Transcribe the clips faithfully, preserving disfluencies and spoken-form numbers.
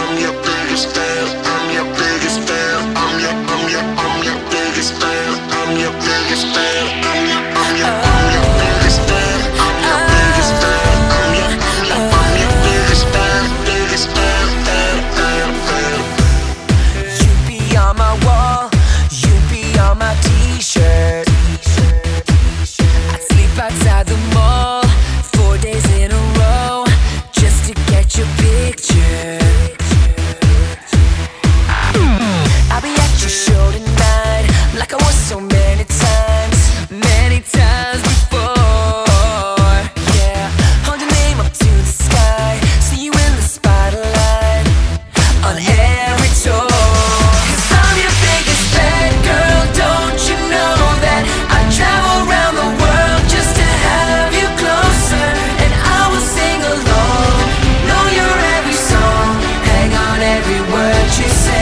I'm your biggest fan. I'm your biggest fan. I'm your, I'm your, I'm your biggest fan. I'm your biggest fan. I'm your, I'm your, I'm your biggest fan. I'm your biggest fan. I'm your, I'm your, I'm your biggest fan. Biggest fan, fan, fan, fan. You be on my wall. You be on my t-shirt. I'd sleep outside the mall four days in a row just to get your picture. I'll be at your show tonight, like I was so many times, many times before. Yeah, hold your name up to the sky, see you in the spotlight on every tour. 'Cause I'm your biggest fan, girl, don't you know that I travel around the world just to have you closer, and I will sing along, know your every song, hang on every word you say.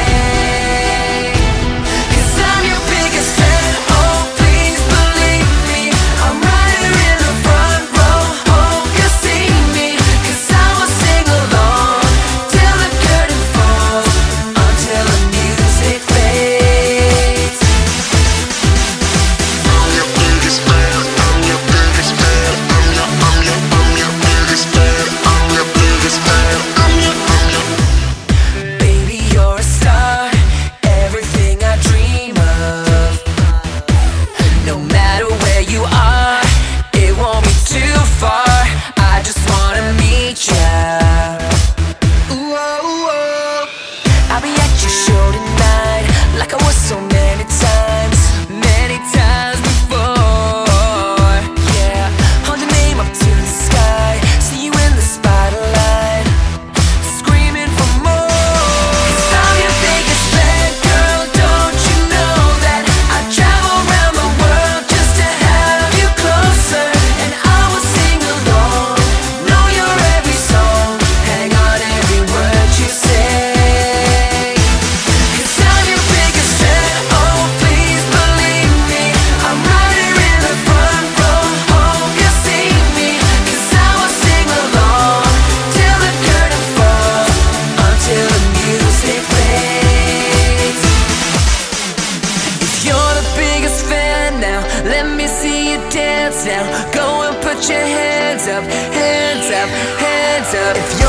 Let me see you dance now. Go and put your hands up, hands up, hands up. If